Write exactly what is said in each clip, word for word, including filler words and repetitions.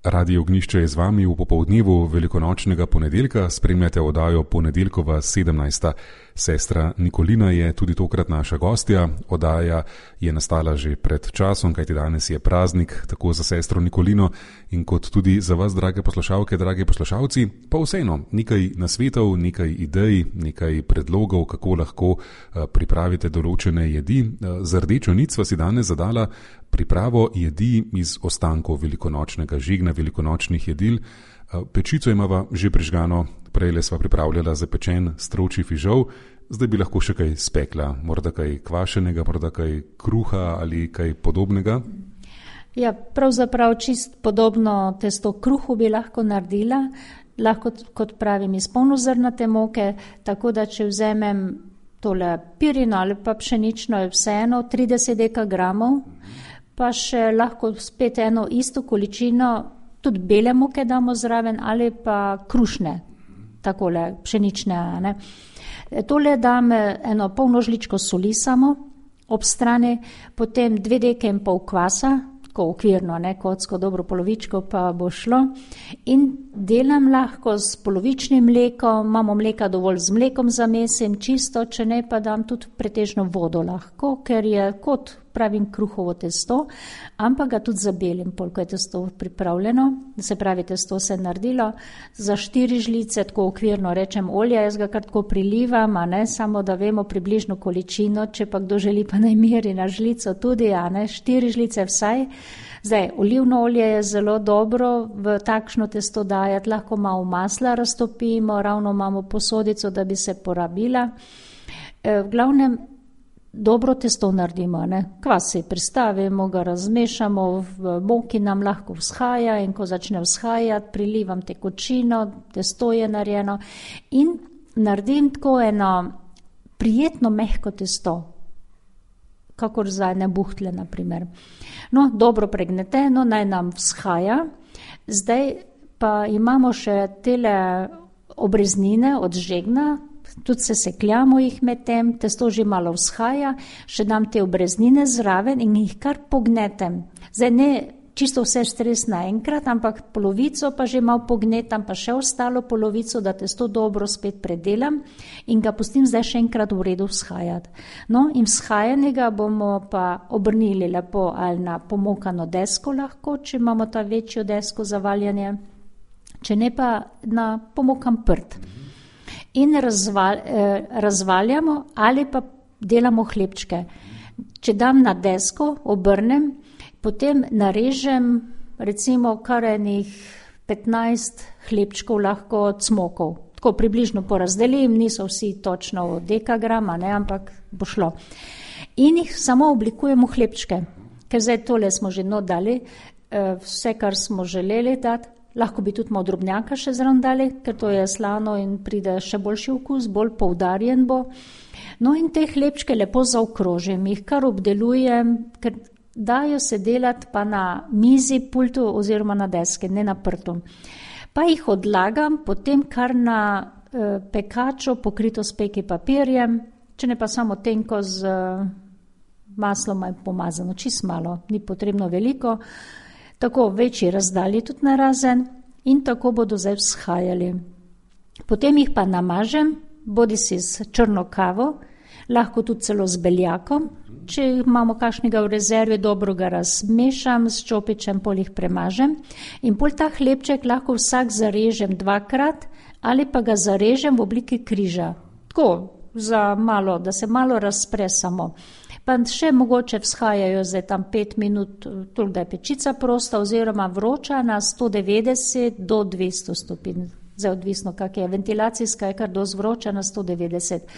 Radio Ognjišče je z vami v popoldnevu velikonočnega ponedeljka, spremljate oddajo Ponedeljkova sedemnajsta. Sestra Nikolina je tudi tokrat naša gostja. Oddaja je nastala že pred časom, kajti danes je praznik tako za sestro Nikolino in kot tudi za vas, drage poslušalke, dragi poslušalci. Pa vseeno, nekaj nasvetov, nekaj idej, nekaj predlogov, kako lahko pripravite določene jedi. Z rdečo nit sva si danes zadala pripravo jedi iz ostankov velikonočnega žegna, velikonočnih jedil. Pečico imava že prižgano, prejle sva pripravljala zapečen stročji fižol, zdaj bi lahko še kaj spekla, morda kaj kvašenega, morda kaj kruha ali kaj podobnega. Ja, pravzaprav čist podobno testo kruhu bi lahko naredila, lahko, kot pravim, iz polnozrnate moke, tako da če vzemem tole pirino ali pa pšenično, je vseeno trideset dekagramov, pa še lahko spet eno isto količino tudi bele moke damo zraven ali pa krušne, takole pšenične. Ne. Tole dam eno polno žličko soli samo ob strani, potem dve deke in pol kvasa, tako okvirno, ne, kocko, dobro polovičko pa bo šlo. In delam lahko s polovičnim mlekom, imamo mleka dovolj, z mlekom zamesim čisto, če ne pa dam tudi pretežno vodo lahko, ker je kot pravim kruhovo testo, ampak ga tudi zabelim, polko je testo pripravljeno, se pravi testo se je naredilo, za štiri žlice, tako okvirno rečem olja, jaz ga kar tako prilivam, a ne, samo da vemo približno količino, če pa kdo želi pa naj meri na žlico tudi, a ne, štiri žlice vsaj. Zdaj, olivno olje je zelo dobro v takšno testo dajati, lahko malo masla raztopimo, ravno imamo posodico, da bi se porabila. E, v glavnem, dobro testo naredimo, ne? Kvas si pristavimo, ga razmešamo, v moki nam lahko vzhaja in ko začne vzhajati, prilivam tekočino, testo je narejeno in naredim tako eno prijetno mehko testo, kakor za ene buhtle, na primer. No, dobro pregneteno, naj nam vzhaja. Zdaj pa imamo še tele obreznine od žegna, tudi se sekljamo jih med tem, testo že malo vzhaja, še dam te obreznine zraven in jih kar pognetem. Zdaj ne čisto vse stres naenkrat, ampak polovico pa že malo pognetam, pa še ostalo polovico, da testo dobro spet predelam in ga pustim zdaj še enkrat v redu vzhajati. No in vzhajanega bomo pa obrnili lepo ali na pomokano desko lahko, če imamo ta večjo desko za valjanje, če ne pa na pomokan prt. In razval, eh, razvaljamo ali pa delamo hlebčke. Če dam na desko, obrnem, potem narežem recimo kar enih petnajst hlebčkov lahko cmokov. Tako približno porazdelim, niso vsi točno v dekagrama, ne, ampak bo šlo. In jih samo oblikujemo hlebčke, ker zdaj tole smo že not dali, eh, vse, kar smo želeli dati. Lahko bi tudi malo drobnjaka še zraven dali, ker to je slano in pride še boljši okus, bolj poudarjen bo. No in te hlebčke lepo zaokrožim, jih kar obdelujem, ker dajo se delati pa na mizi, pultu oziroma na deske, ne na prtu. Pa jih odlagam potem kar na eh, pekačo, pokrito s peki papirjem, če ne pa samo tenko z eh, maslom pomazano, čist malo, ni potrebno veliko. Tako večji razdalji tudi narazen in tako bodo zdaj vzhajali. Potem jih pa namažem, bodi si s črno kavo, lahko tudi celo z beljakom. Če imamo kakšnega v rezervi, dobro ga razmešam, s čopičem pol jih premažem in pol ta hlebček lahko vsak zarežem dvakrat ali pa ga zarežem v obliki križa. Tako, za malo, da se malo razpre samo. Pa še mogoče vzhajajo zdaj tam pet minut, toliko da je pečica prosta oziroma vroča na sto devetdeset do dvesto stopinj. Zdaj odvisno, kak je ventilacijska, je kar dosti vroča na sto devetdeset.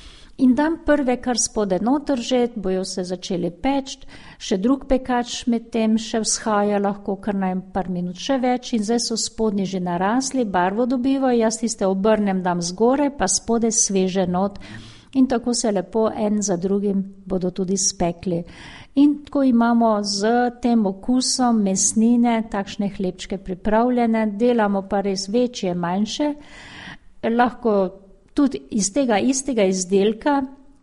In dam prve kar spode noter že, bojo se začeli peči, še drug pekač med tem še vzhaja, lahko kar naj par minut še več in zdaj so spodnji že narasli, barvo dobivajo, jaz tiste obrnem dam zgore, pa spode sveže not. In tako se lepo en za drugim bodo tudi spekli. In tako imamo z tem okusom mesnine takšne hlebčke pripravljene, delamo pa res večje, manjše. Lahko tudi iz tega istega izdelka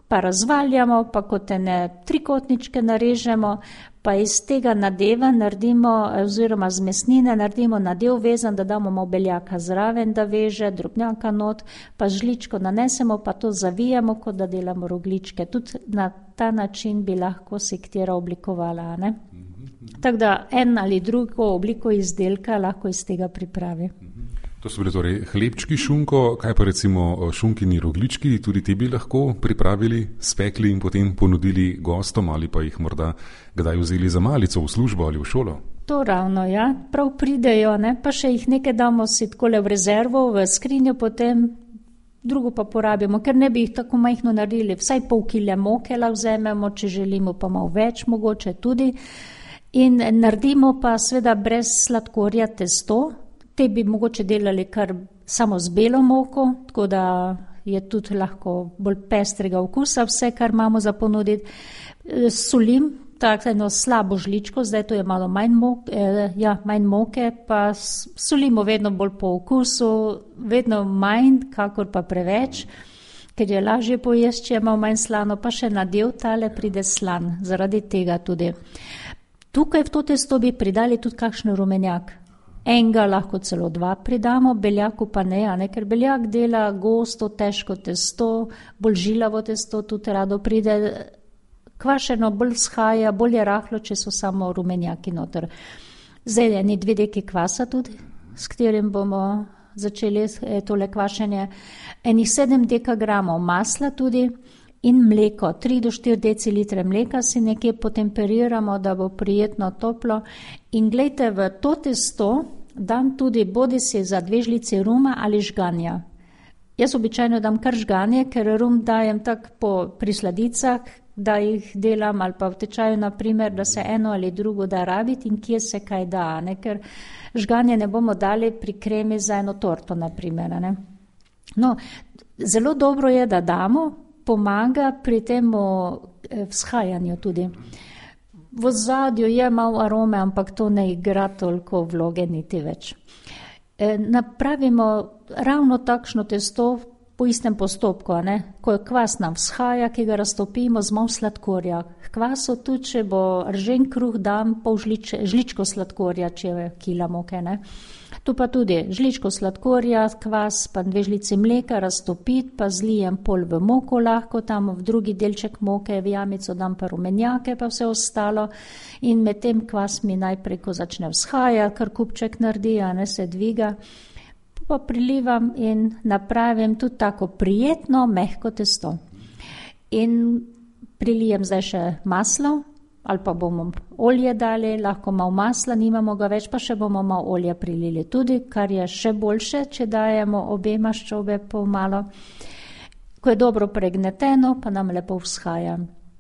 pa razvaljamo, pa kot ene trikotničke narežemo, pa iz tega nadeva naredimo, oziroma z mesnine naredimo nadev vezan, da damo malo beljaka zraven, da veže, drobnjaka not, pa žličko nanesemo, pa to zavijamo, kot da delamo rogljičke. Tudi na ta način bi lahko si katera oblikovala, ne? Tako da en ali drugo obliko izdelka lahko iz tega pripravi. To so bili torej hlebčki šunko, kaj pa recimo šunkini rogljički, tudi te bi lahko pripravili, spekli in potem ponudili gostom ali pa jih morda kdaj vzeli za malico v službo ali v šolo? To ravno, ja, prav pridejo, ne? Pa še jih nekaj damo si takole v rezervo, v skrinjo, potem drugo pa porabimo, ker ne bi jih tako majhno naredili, vsaj pol kile moke lahko vzememo, če želimo pa malo več, mogoče tudi. In naredimo pa seveda brez sladkorja testo, te bi mogoče delali kar samo z belo moko, tako da je tudi lahko bolj pestrega okusa vse, kar imamo za ponuditi. Solim, tako eno slabo žličko, zdaj to je malo manj moke, eh, ja, manj moke, pa solimo vedno bolj po okusu, vedno manj, kakor pa preveč, ker je lažje pojesti, če je malo manj slano, pa še nadev tale pride slan, zaradi tega tudi. Tukaj v to testo bi pridali tudi kakšen rumenjak. Enega lahko celo dva pridamo, beljaku pa ne, ne, ker beljak dela gosto, težko testo, bolj žilavo testo tudi rado pride, kvašeno bolj shaja, bolj je rahlo, če so samo rumenjaki noter. Zdaj eni dve deki kvasa tudi, s katerim bomo začeli tole kvašenje, enih sedem dekagramov masla tudi, in mleko, tri do štiri decilitre mleka si nekje potemperiramo, da bo prijetno toplo. In glejte, v to testo dam tudi bodisi za dve žlici ruma ali žganja. Jaz običajno dam kar žganje, ker rum dajem tak po prisladicah, da jih delam, ali pa v tečaju, naprimer, da se eno ali drugo da rabiti in kje se kaj da, ne? Ker žganje ne bomo dali pri kremi za eno torto, naprimer, ne? No, zelo dobro je, da damo, pomaga pri tem vzhajanju tudi. V ozadju je malo arome, ampak to ne igra toliko vloge niti več. E, napravimo ravno takšno testo po istem postopku, ne? Ko je kvas nam vzhaja, ki ga raztopimo z malo sladkorja. K kvasu tudi, če bo ržen kruh, dam pol žlič, žličko sladkorja, če je kila moke, ne? Tu pa tudi žličko sladkorja, kvas, pa dve žlici mleka raztopiti, pa zlijem pol v moko lahko, tam v drugi delček moke, v jamico dam pa rumenjake, pa vse ostalo. In med tem kvas mi najprej, ko začne vzhajati, kar kupček naredi, a ne, se dviga, pa prilivam in napravim tudi tako prijetno, mehko testo. In prilijem zdaj še maslo, ali pa bomo olje dali, lahko malo masla, nimamo ga več, pa še bomo malo olja prilili tudi, kar je še boljše, če dajemo obe maščobe pol malo. Ko je dobro pregneteno, pa nam lepo vzhaja.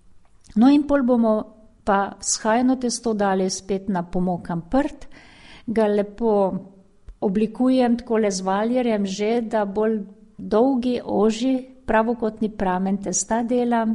No in pol bomo pa vzhajano testo dali spet na pomokan prt, ga lepo oblikujem takole z valjerjem že, da bolj dolgi, ožji, pravokotni pramen testa delam,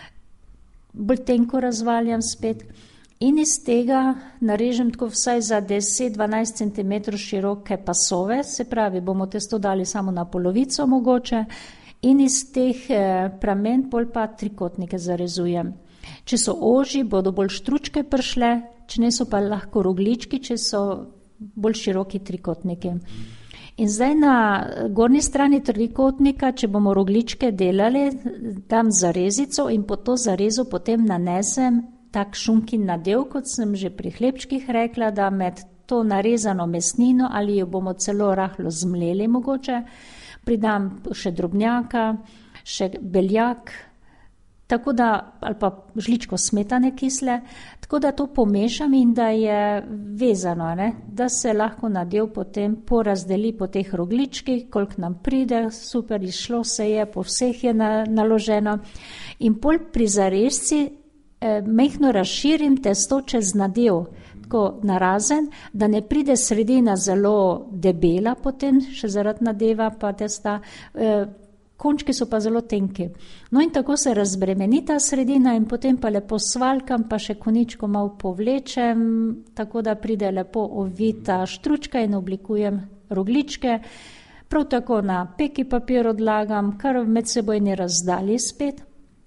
bolj tenko razvaljam spet in iz tega narežem tako vsaj za deset do dvanajst centimetrov široke pasove, se pravi, bomo testo dali samo na polovico mogoče in iz teh eh, pramen bolj pa trikotnike zarezujem. Če so ožji, bodo bolj štručke prišle, če ne so pa lahko rogljički, če so bolj široki trikotniki. In zdaj na gornji strani trikotnika, če bomo rogljičke delali, dam zarezico in po to zarezo potem nanesem tak šunkin nadev, kot sem že pri hlebčkih rekla, da med to narezano mesnino ali jo bomo celo rahlo zmleli mogoče, pridam še drobnjaka, še beljak, tako da, ali pa žličko smetane kisle, tako da to pomešam in da je vezano, ne? Da se lahko nadev potem porazdeli po teh rogljičkih, koliko nam pride, super izšlo se je, po vseh je na, naloženo. In pol pri zarezci eh, mehno razširim testo čez nadev, tako narazen, da ne pride sredina zelo debela potem, še zaradi nadeva pa testa, eh, končki so pa zelo tenki. No in tako se razbremeni ta sredina in potem pa lepo svaljkam, pa še koničko malo povlečem, tako da pride lepo ovita štručka in oblikujem rogljičke. Prav tako na peki papir odlagam, kar v medsebojni razdalji spet.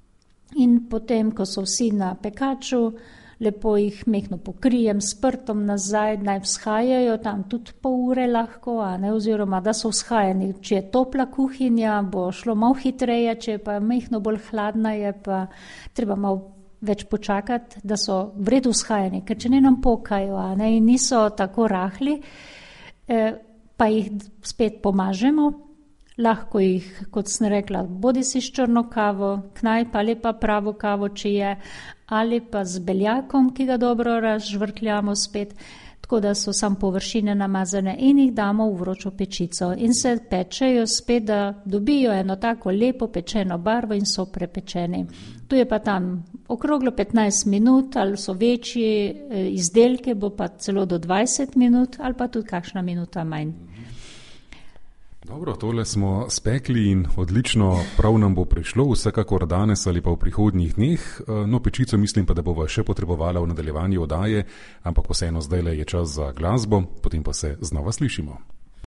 in potem, ko so vsi na pekaču, lepo jih mehno pokrijem s prtom nazaj, naj vzhajajo, tam tudi pol ure lahko, a ne, oziroma da so vzhajani. Če je topla kuhinja, bo šlo malo hitreje, če je pa mehno bolj hladna, je pa treba malo več počakati, da so v redu vzhajani, ker če ne nam pokajo, a ne, in niso tako rahli, eh, pa jih spet pomažemo. Lahko jih, kot sem rekla, bodi si s črno kavo, knajp ali pa pravo kavo, če je, ali pa z beljakom, ki ga dobro razžvrkljamo spet, tako da so sam površine namazane in jih damo v vročo pečico in se pečejo spet, da dobijo eno tako lepo pečeno barvo in so prepečeni. Tu je pa tam okroglo petnajst minut, ali so večji izdelke, bo pa celo do dvajset minut ali pa tudi kakšna minuta manj. Dobro, tole smo spekli in odlično, prav nam bo prišlo, vsekakor danes ali pa v prihodnjih dneh. No, pečico mislim pa, da bova še potrebovala v nadaljevanju oddaje, ampak vseeno zdajle je čas za glasbo, potem pa se znova slišimo.